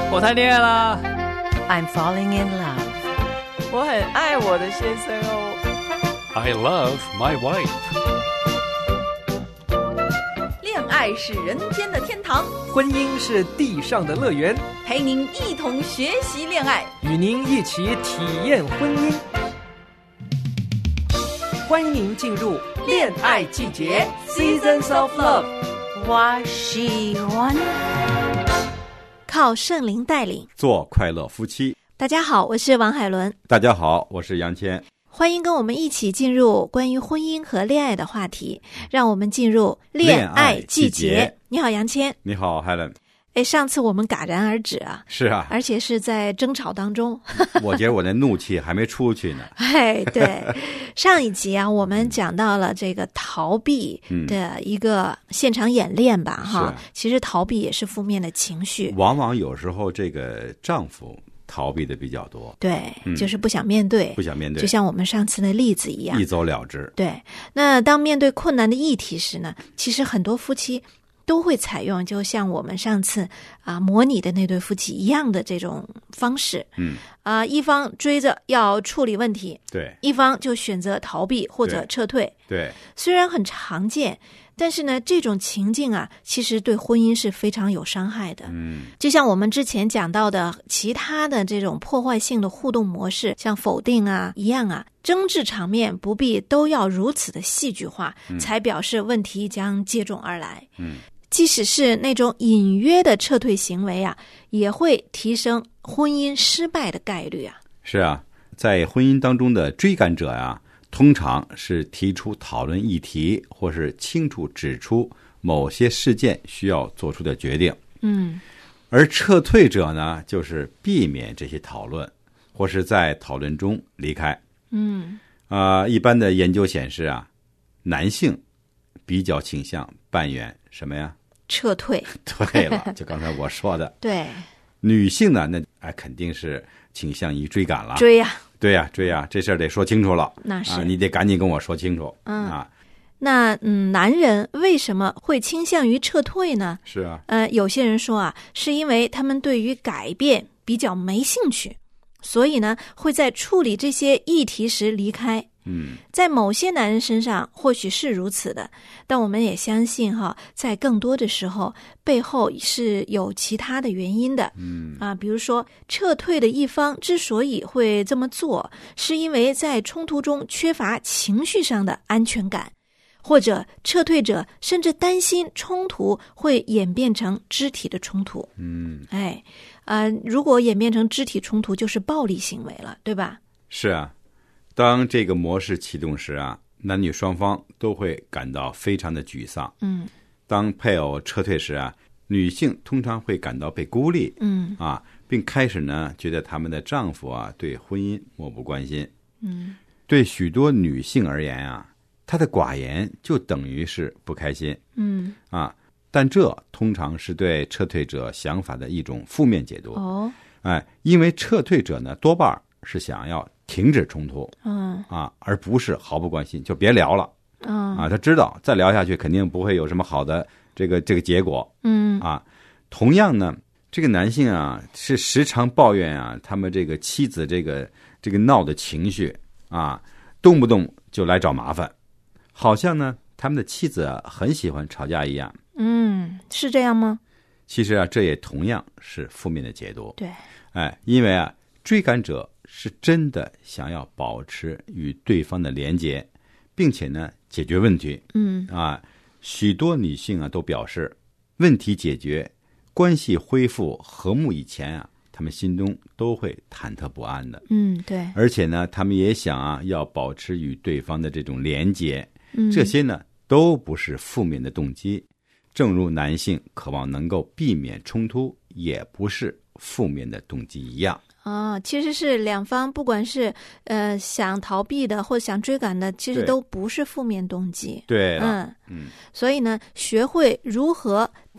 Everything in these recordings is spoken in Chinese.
我谈恋爱啦。 I'm falling in love. 我很爱我的先生哦。 I love my wife. 恋爱是人间的天堂， 婚姻是地上的乐园， 陪您一同学习恋爱， 与您一起体验婚姻。欢迎您进入恋爱季节 Seasons of Love。 我喜欢靠圣灵带领， 做快乐夫妻。 大家好，我是王海伦。 大家好，我是杨谦。 欢迎跟我们一起进入关于婚姻和恋爱的话题，让我们进入恋爱季节。你好，杨谦。 你好，海伦。 上次我们戛然而止啊。 是啊， 而且是在争吵当中。 我觉得我的怒气还没出去呢。 对，上一集啊，我们讲到了这个逃避的一个现场演练吧，哈。其实逃避也是负面的情绪， 往往有时候这个丈夫逃避的比较多， 对，就是不想面对，就像我们上次的例子一样， 一走了之。 对，那当面对困难的议题时呢，其实很多夫妻都会采用就像我们上次模拟的那对夫妻一样的这种方式。一方追着要处理问题， 对， 一方就选择逃避或者撤退。 对， 虽然很常见，但是呢，这种情境啊，其实对婚姻是非常有伤害的。就像我们之前讲到的其他的这种破坏性的互动模式，像否定啊一样啊，争执场面不必都要如此的戏剧化，才表示问题将接踵而来。即使是那种隐约的撤退行为啊，也会提升婚姻失败的概率啊。 是啊，在婚姻当中的追赶者啊，通常是提出讨论议题，或是清楚指出某些事件需要做出的决定。而撤退者呢，就是避免这些讨论，或是在讨论中离开。一般的研究显示啊，男性比较倾向扮演什么呀？ 撤退。 对了，就刚才我说的。 对。 女性呢，那肯定是倾向于追赶了。 追呀。 对呀，追呀，这事儿得说清楚了。 那是你得赶紧跟我说清楚。 那男人为什么会倾向于撤退呢？ 是啊。 有些人说啊，是因为他们对于改变比较没兴趣，所以呢，会在处理这些议题时离开。在某些男人身上或许是如此的，但我们也相信在更多的时候背后是有其他的原因的。比如说撤退的一方之所以会这么做，是因为在冲突中缺乏情绪上的安全感，或者撤退者甚至担心冲突会演变成肢体的冲突。如果演变成肢体冲突，就是暴力行为了，对吧？ 是啊。当这个模式启动时啊，男女双方都会感到非常的沮丧。当配偶撤退时啊，女性通常会感到被孤立。并开始呢觉得他们的丈夫啊对婚姻漠不关心。对许多女性而言啊，她的寡言就等于是不开心。但这通常是对撤退者想法的一种负面解读。因为撤退者呢多半是想要停止冲突，而不是毫不关心，就别聊了。他知道再聊下去肯定不会有什么好的这个结果。同样呢，这个男性啊是时常抱怨啊，他们这个妻子这个闹的情绪啊，动不动就来找麻烦，好像呢他们的妻子很喜欢吵架一样。 是这样吗？ 其实啊，这也同样是负面的解读。 对， 因为啊，追赶者是真的想要保持与对方的连结，并且呢解决问题。许多女性啊都表示，问题解决、关系恢复和睦以前啊，她们心中都会忐忑不安的。 对。 而且呢，她们也想啊要保持与对方的这种连结。这些呢都不是负面的动机。正如男性渴望能够避免冲突，也不是负面的动机一样。 其实是两方不管是想逃避的或想追赶的，其实都不是负面动机。 对了。 所以呢，学会如何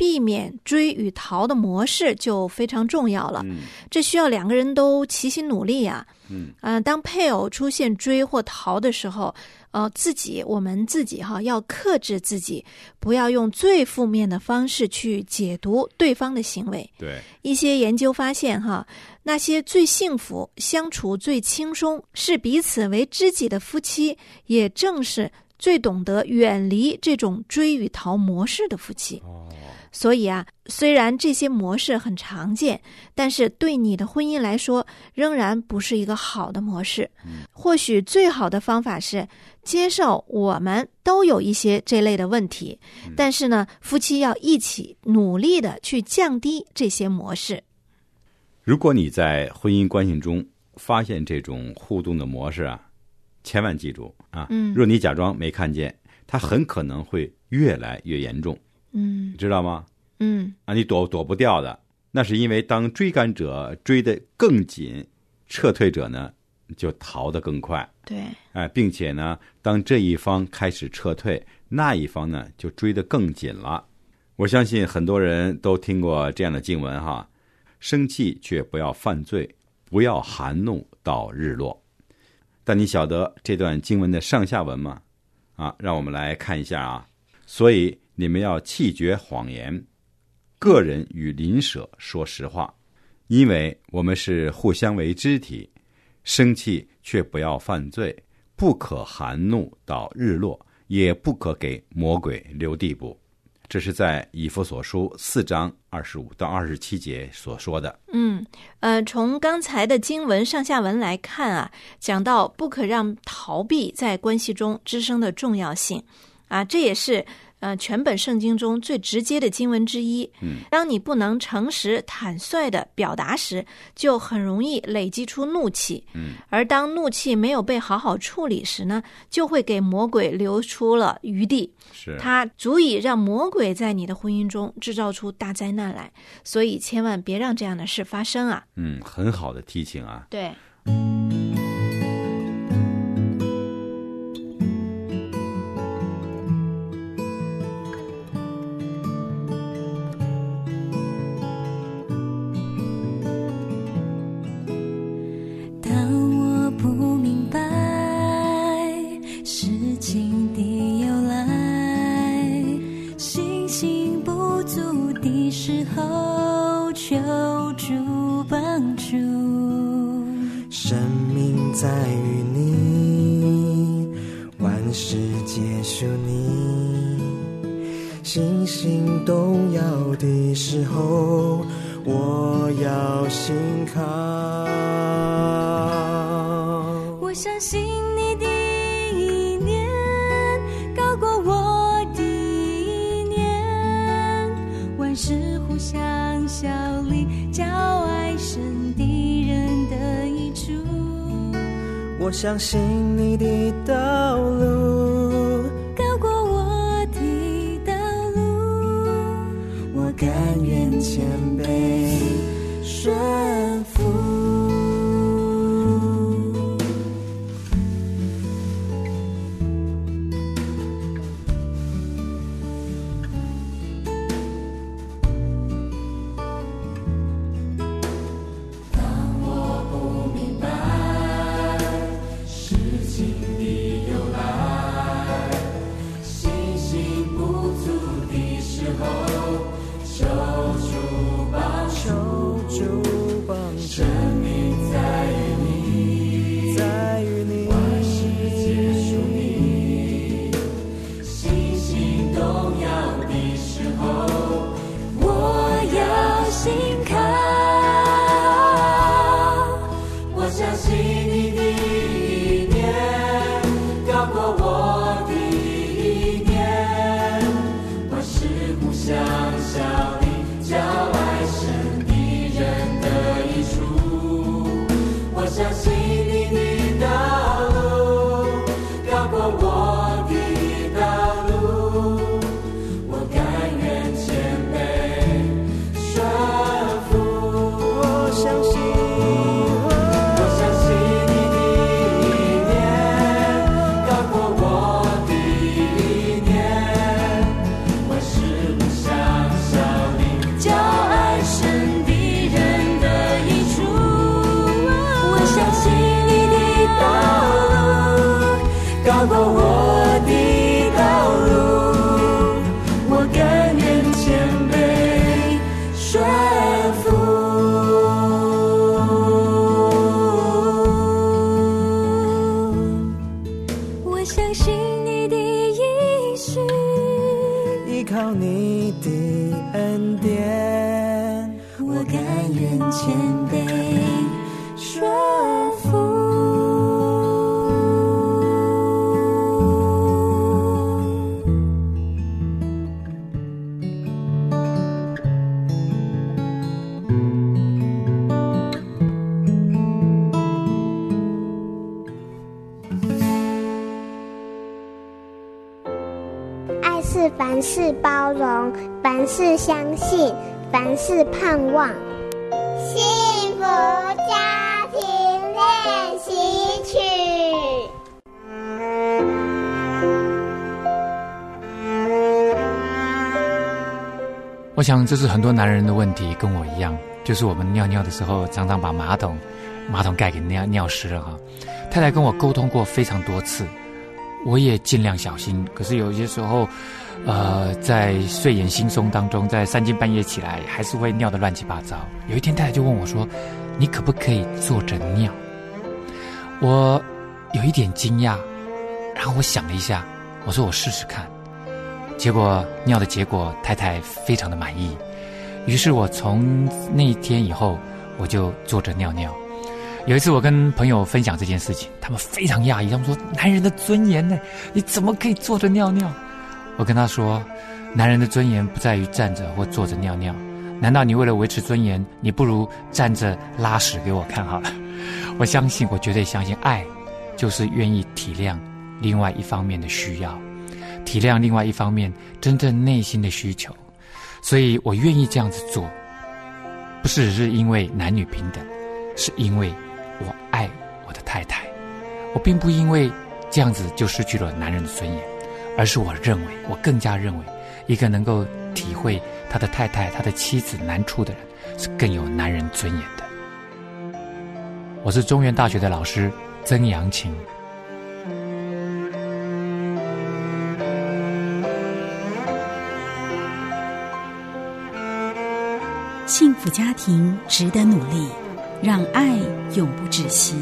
避免追与逃的模式就非常重要了。这需要两个人都齐心努力啊。当配偶出现追或逃的时候，我们自己要克制自己，不要用最负面的方式去解读对方的行为。 对， 一些研究发现那些最幸福、相处最轻松、视彼此为知己的夫妻，也正是最懂得远离这种追与逃模式的夫妻。所以虽然这些模式很常见，但是对你的婚姻来说仍然不是一个好的模式。或许最好的方法是接受我们都有一些这类的问题，但是呢，夫妻要一起努力的去降低这些模式。 如果你在婚姻关系中发现这种互动的模式千万记住若你假装没看见，它很可能会越来越严重。知道吗？你躲不掉的。那是因为当追赶者追得更紧，撤退者呢就逃得更快。 对， 并且呢，当这一方开始撤退，那一方呢就追得更紧了。我相信很多人都听过这样的经文生气却不要犯罪，不要含怒到日落。但你晓得这段经文的上下文吗？让我们来看一下所以你们要弃绝谎言，个人与邻舍说实话，因为我们是互相为肢体，生气却不要犯罪，不可含怒到日落，也不可给魔鬼留地步。这是在以弗所书4章25到27节所说的。 从刚才的经文上下文来看讲到不可让逃避在关系中滋生的重要性这也是全本圣经中最直接的经文之一。当你不能诚实坦率地表达时，就很容易累积出怒气。而当怒气没有被好好处理时呢，就会给魔鬼留出了余地。它足以让魔鬼在你的婚姻中制造出大灾难来。所以千万别让这样的事发生很好的提醒对。 生命在于你，万事皆属你。星星动摇的时候，我要信靠。 我相信你的意念高过我的意念，万事互相效力，叫爱神敌人的益处。 我相信你的道路高过我的道路， 我甘愿谦卑顺服。 想过我的道路，我甘愿谦卑顺服。 我相信你的应许， 依靠你的恩典， 我甘愿谦卑顺服。 爱是凡事包容，凡事相信，凡事盼望。幸福家庭练习曲。 我想这是很多男人的问题，跟我一样，就是我们尿尿的时候常常把马桶盖给尿湿了哈。太太跟我沟通过非常多次，我也尽量小心，可是有些时候在睡眼惺忪当中，在3更半夜起来还是会尿得乱七八糟。有一天太太就问我说，你可不可以坐着尿？我有一点惊讶，然后我想了一下，我说我试试看。结果尿的结果太太非常的满意，于是我从那一天以后我就坐着尿尿。有一次我跟朋友分享这件事情，他们非常讶异，他们说男人的尊严呢？你怎么可以坐着尿尿？我跟他说，男人的尊严不在于站着或坐着尿尿，难道你为了维持尊严，你不如站着拉屎给我看好了？我相信，我绝对相信，爱就是愿意体谅另外一方面的需要，体谅另外一方面真正内心的需求，所以我愿意这样子做，不是只是因为男女平等，是因为我爱我的太太。我并不因为这样子就失去了男人的尊严，而是我更加认为，一个能够体会他的太太、他的妻子难处的人，是更有男人尊严的。我是中原大学的老师曾阳晴。 幸福家庭值得努力，让爱永不止息。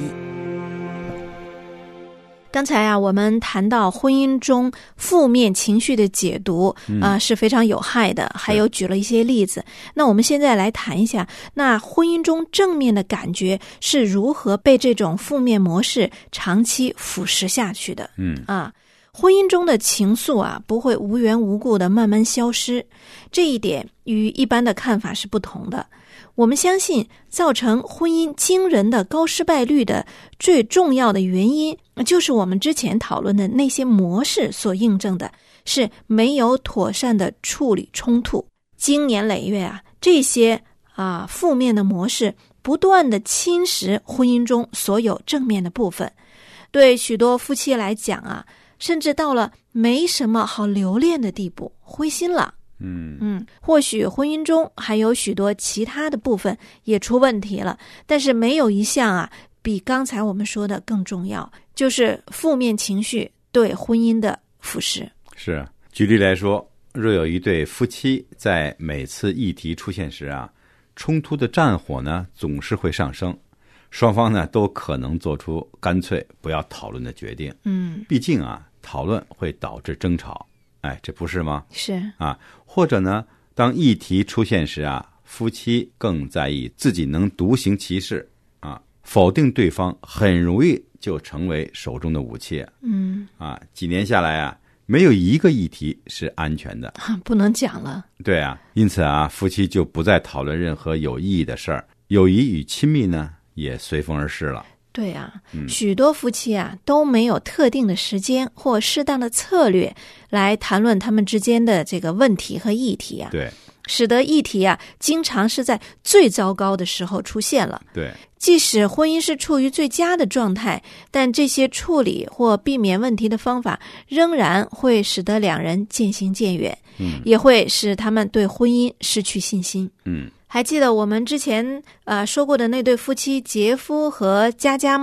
刚才啊，我们谈到婚姻中负面情绪的解读是非常有害的，还有举了一些例子。那我们现在来谈一下，那婚姻中正面的感觉是如何被这种负面模式长期腐蚀下去的。婚姻中的情愫啊，不会无缘无故的慢慢消失，这一点与一般的看法是不同的。我们相信，造成婚姻惊人的高失败率的最重要的原因，就是我们之前讨论的那些模式所印证的，是没有妥善的处理冲突。经年累月啊，这些负面的模式不断的侵蚀婚姻中所有正面的部分。对许多夫妻来讲啊，甚至到了没什么好留恋的地步，灰心了。或许婚姻中还有许多其他的部分也出问题了，但是没有一项啊比刚才我们说的更重要，就是负面情绪对婚姻的腐蚀。 是，举例来说，若有一对夫妻在每次议题出现时啊，冲突的战火呢总是会上升，双方呢都可能做出干脆不要讨论的决定。毕竟啊，讨论会导致争吵。这不是吗？ 是啊，或者呢，当议题出现时啊，夫妻更在意自己能独行其事啊，否定对方很容易就成为手中的武器。几年下来啊，没有一个议题是安全的， 不能讲了。 对啊，因此啊，夫妻就不再讨论任何有意义的事儿，友谊与亲密呢也随风而逝了。 对啊，许多夫妻啊都没有特定的时间或适当的策略来谈论他们之间的这个问题和议题啊。 对， 使得议题啊经常是在最糟糕的时候出现了。 对， 即使婚姻是处于最佳的状态，但这些处理或避免问题的方法仍然会使得两人渐行渐远，也会使他们对婚姻失去信心。还记得我们之前说过的那对夫妻杰夫和佳佳吗？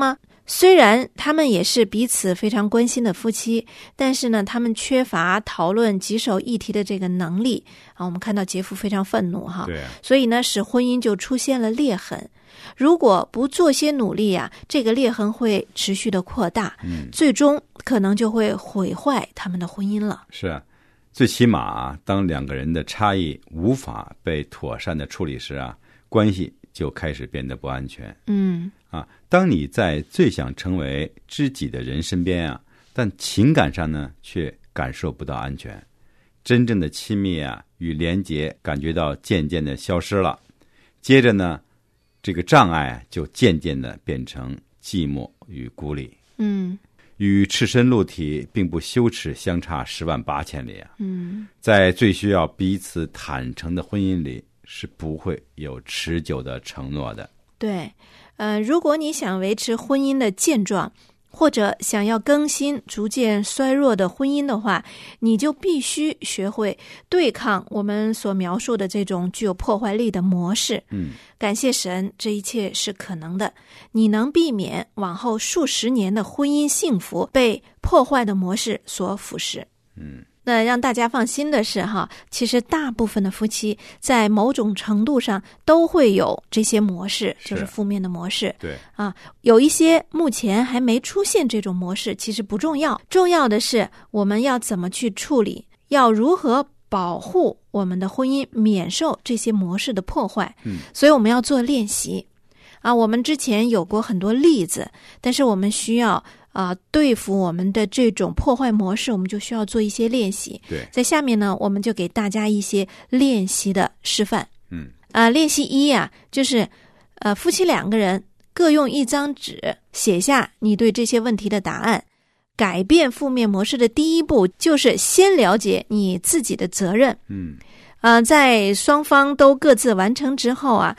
虽然他们也是彼此非常关心的夫妻，但是呢，他们缺乏讨论棘手议题的这个能力啊。我们看到杰夫非常愤怒哈， 对啊， 所以呢，使婚姻就出现了裂痕。如果不做些努力啊，这个裂痕会持续的扩大，最终可能就会毁坏他们的婚姻了。 是啊，最起码啊，当两个人的差异无法被妥善的处理时啊，关系就开始变得不安全。当你在最想成为知己的人身边啊，但情感上呢却感受不到安全，真正的亲密啊与连结感觉到渐渐的消失了。接着呢，这个障碍就渐渐的变成寂寞与孤立。与赤身露体并不羞耻相差108000里啊。在最需要彼此坦诚的婚姻里，是不会有持久的承诺的。 对，如果你想维持婚姻的现状，或者想要更新逐渐衰弱的婚姻的话，你就必须学会对抗我们所描述的这种具有破坏力的模式。感谢神，这一切是可能的。你能避免往后数十年的婚姻幸福被破坏的模式所腐蚀。那让大家放心的是哈，其实大部分的夫妻在某种程度上都会有这些模式，就是负面的模式。 对啊，有一些目前还没出现这种模式，其实不重要，重要的是我们要怎么去处理，要如何保护我们的婚姻免受这些模式的破坏。所以我们要做练习啊。我们之前有过很多例子，但是我们需要对付我们的这种破坏模式，我们就需要做一些练习。 对， 在下面呢，我们就给大家一些练习的示范。练习1啊，就是夫妻2个人各用一张纸写下你对这些问题的答案。改变负面模式的第一步就是先了解你自己的责任。在双方都各自完成之后啊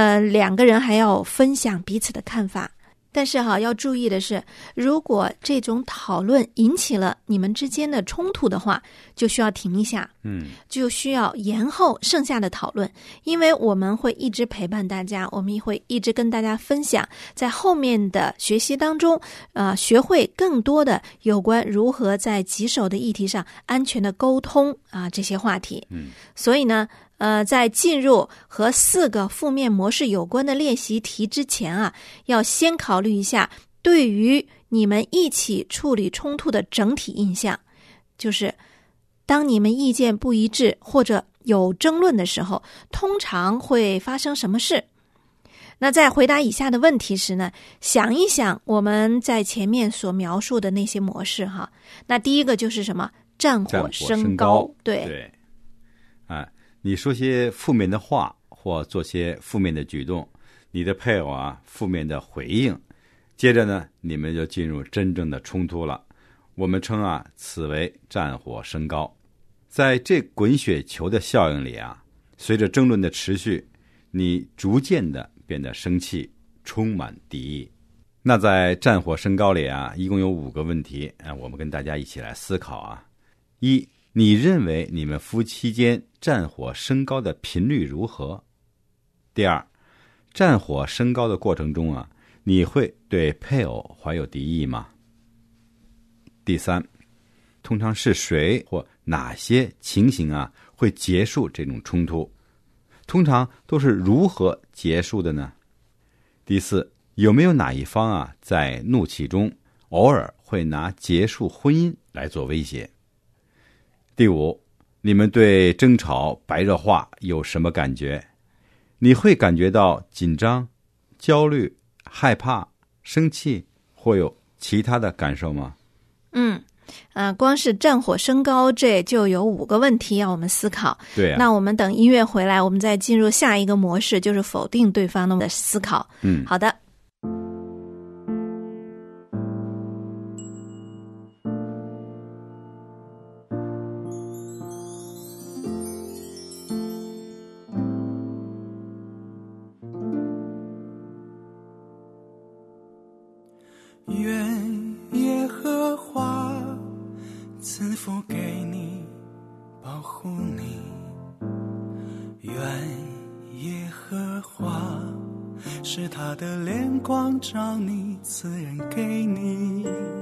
，2个人还要分享彼此的看法。但是要注意的是，如果这种讨论引起了你们之间的冲突的话，就需要停一下，就需要延后剩下的讨论，因为我们会一直陪伴大家，我们也会一直跟大家分享，在后面的学习当中，学会更多的有关如何在棘手的议题上安全的沟通这些话题。所以呢，在进入和4个负面模式有关的练习题之前啊，要先考虑一下对于你们一起处理冲突的整体印象，就是当你们意见不一致或者有争论的时候，通常会发生什么事。那在回答以下的问题时呢，想一想我们在前面所描述的那些模式哈。那第一个就是什么？战火升高。对， 你说些负面的话或做些负面的举动，你的配偶负面的回应，接着呢，你们就进入真正的冲突了。我们称此为战火升高。在这滚雪球的效应里随着争论的持续，你逐渐的变得生气，充满敌意。那在战火升高里一共有5个问题，我们跟大家一起来思考1，你认为你们夫妻间战火升高的频率如何？第2，战火升高的过程中你会对配偶怀有敌意吗？第3，通常是谁或哪些情形会结束这种冲突？通常都是如何结束的呢？第4，有没有哪一方在怒气中偶尔会拿结束婚姻来做威胁？第5，你们对争吵白热化有什么感觉？你会感觉到紧张、焦虑、害怕、生气，或有其他的感受吗？ 光是战火升高这就有5个问题要我们思考。 对那我们等音乐回来，我们再进入下一个模式，就是否定对方的思考。好的。 愿耶和华赐福给你，保护你。愿耶和华是他的脸光照你，赐人给你。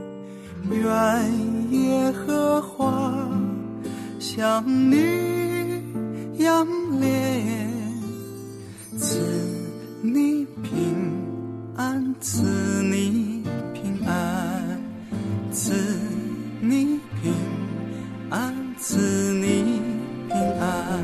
愿耶和华向你仰脸，赐你平安，赐你平安，赐你平安，赐你平安。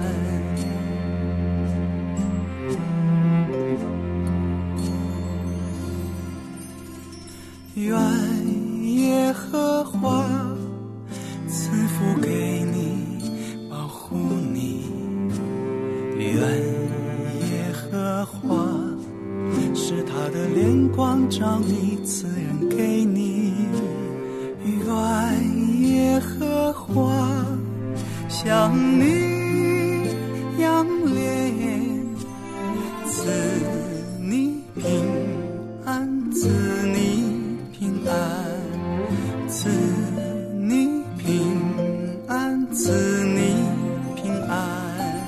愿耶和华赐福给你，保护你。愿耶和华使他的脸光照你，赐人给你。愿耶和华向你仰脸，赐你平安，赐你平安，赐你平安，赐你平安。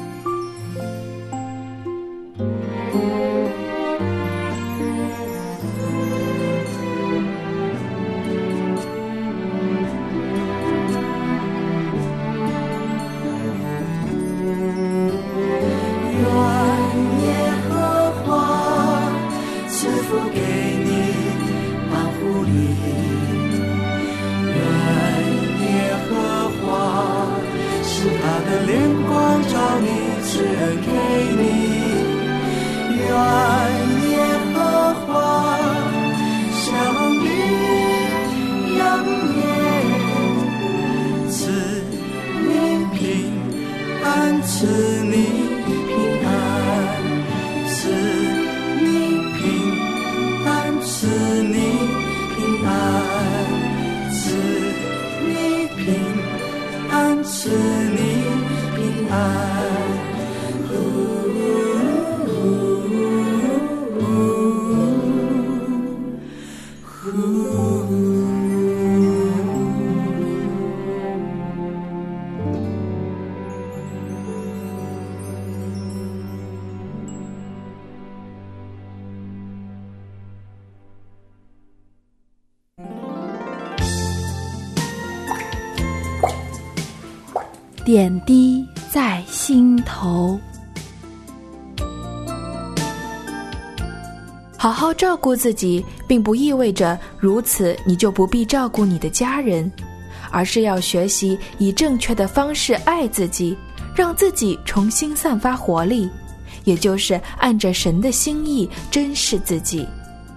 赐你平安，赐你平安，赐你平安，赐你平安，赐你平安。 点滴在心头。好好照顾自己，并不意味着如此你就不必照顾你的家人，而是要学习以正确的方式爱自己，让自己重新散发活力，也就是按着神的心意珍视自己。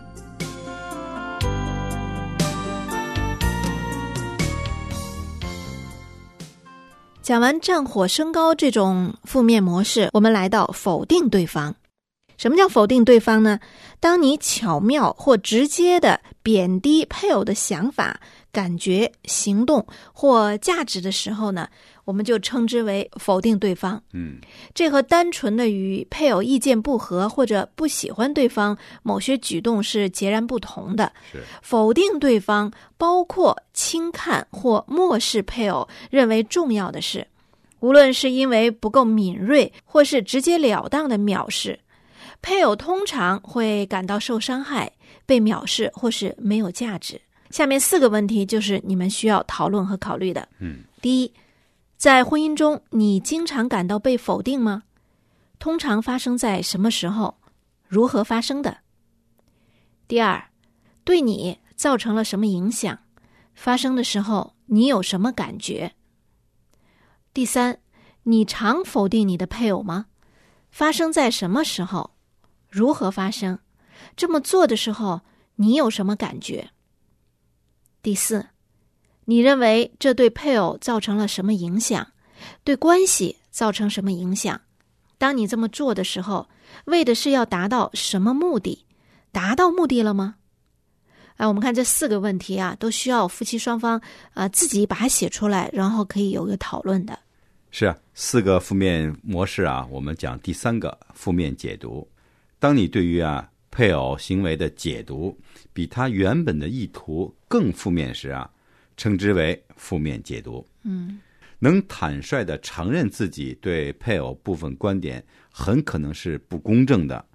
讲完战火升高这种负面模式，我们来到否定对方。什么叫否定对方呢？当你巧妙或直接的贬低配偶的想法、感觉、行动或价值的时候呢，我们就称之为否定对方。这和单纯的与配偶意见不合或者不喜欢对方某些举动是截然不同的。否定对方包括轻看或漠视配偶认为重要的事，无论是因为不够敏锐或是直截了当的藐视，配偶通常会感到受伤害、被藐视或是没有价值。下面4个问题就是你们需要讨论和考虑的。第一，在婚姻中你经常感到被否定吗？通常发生在什么时候？如何发生的？第二，对你造成了什么影响？发生的时候你有什么感觉？第三，你常否定你的配偶吗？发生在什么时候？如何发生？这么做的时候你有什么感觉？第四，你认为这对配偶造成了什么影响？对关系造成什么影响？当你这么做的时候，为的是要达到什么目的？达到目的了吗？我们看这4个问题啊，都需要夫妻双方自己把它写出来，然后可以有个讨论的。 是啊，4个负面模式啊，我们讲第3个负面解读。当你对于配偶行为的解读比他原本的意图更负面时啊，称之为负面解读。能坦率地承认自己对配偶部分观点很可能是不公正的，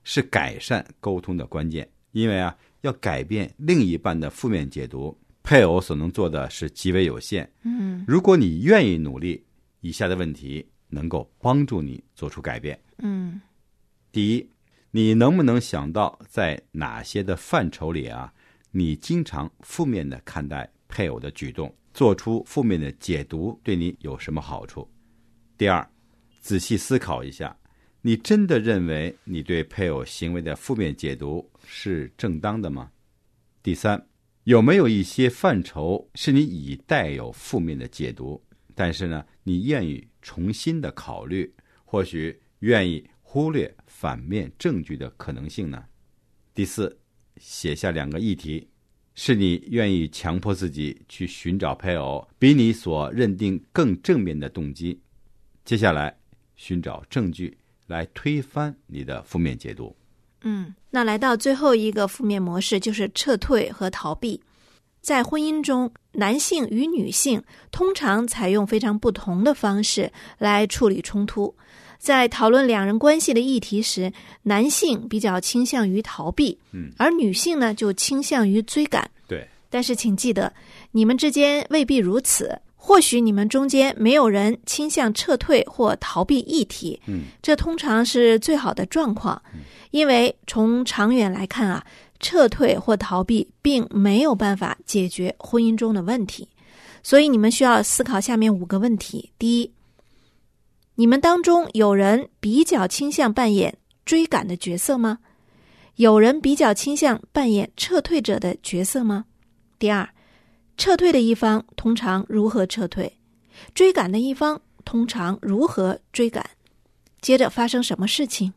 是改善沟通的关键。因为要改变另一半的负面解读，配偶所能做的是极为有限。如果你愿意努力，以下的问题能够帮助你做出改变。第一，你能不能想到在哪些的范畴里你经常负面的看待配偶的举动，做出负面的解读对你有什么好处？第二，仔细思考一下，你真的认为你对配偶行为的负面解读是正当的吗？第三，有没有一些范畴是你已带有负面的解读，但是呢，你愿意重新的考虑，或许愿意忽略反面证据的可能性呢？第四，写下2个议题，是你愿意强迫自己去寻找配偶比你所认定更正面的动机。接下来寻找证据来推翻你的负面解读。 那来到最后一个负面模式，就是撤退和逃避。在婚姻中，男性与女性通常采用非常不同的方式来处理冲突。在讨论2人关系的议题时，男性比较倾向于逃避，而女性呢就倾向于追赶。 对， 但是请记得，你们之间未必如此。或许你们中间没有人倾向撤退或逃避议题，这通常是最好的状况，因为从长远来看撤退或逃避并没有办法解决婚姻中的问题。所以你们需要思考下面5个问题。第一，你们当中有人比较倾向扮演追赶的角色吗？有人比较倾向扮演撤退者的角色吗？第二，撤退的一方通常如何撤退？追赶的一方通常如何追赶？接着发生什么事情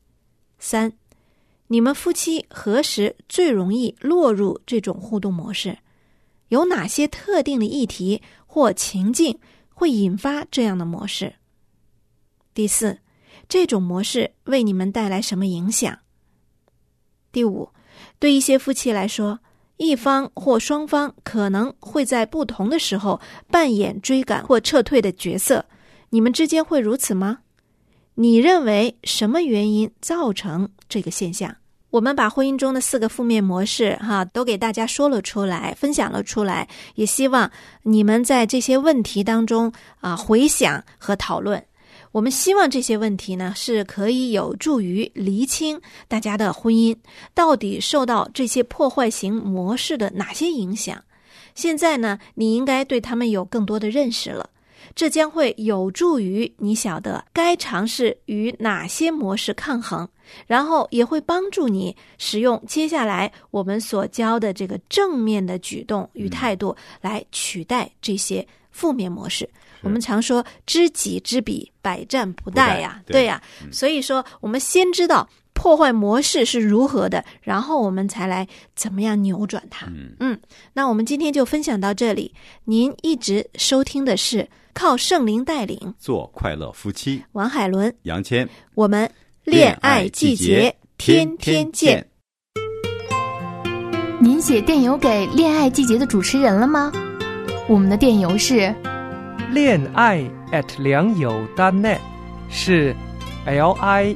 ？3，你们夫妻何时最容易落入这种互动模式？有哪些特定的议题或情境会引发这样的模式？第4，这种模式为你们带来什么影响？第5，对一些夫妻来说，一方或双方可能会在不同的时候扮演追赶或撤退的角色，你们之间会如此吗？你认为什么原因造成这个现象？我们把婚姻中的4个负面模式都给大家说了出来，分享了出来，也希望你们在这些问题当中回想和讨论。我们希望这些问题呢是可以有助于厘清大家的婚姻到底受到这些破坏型模式的哪些影响。现在呢，你应该对他们有更多的认识了，这将会有助于你晓得该尝试与哪些模式抗衡，然后也会帮助你使用接下来我们所教的这个正面的举动与态度来取代这些负面模式。我们常说知己知彼，百战不殆呀，对呀。所以说我们先知道破坏模式是如何的，然后我们才来怎么样扭转它。那我们今天就分享到这里。您一直收听的是靠圣灵带领做快乐夫妻， 王海伦、 杨谦， 我们恋爱季节天天见。 您写电邮给恋爱季节的主持人了吗？我们的电邮是恋爱良友.net， 是 LIANAI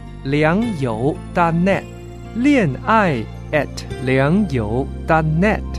@良友.net， 恋爱良友.net。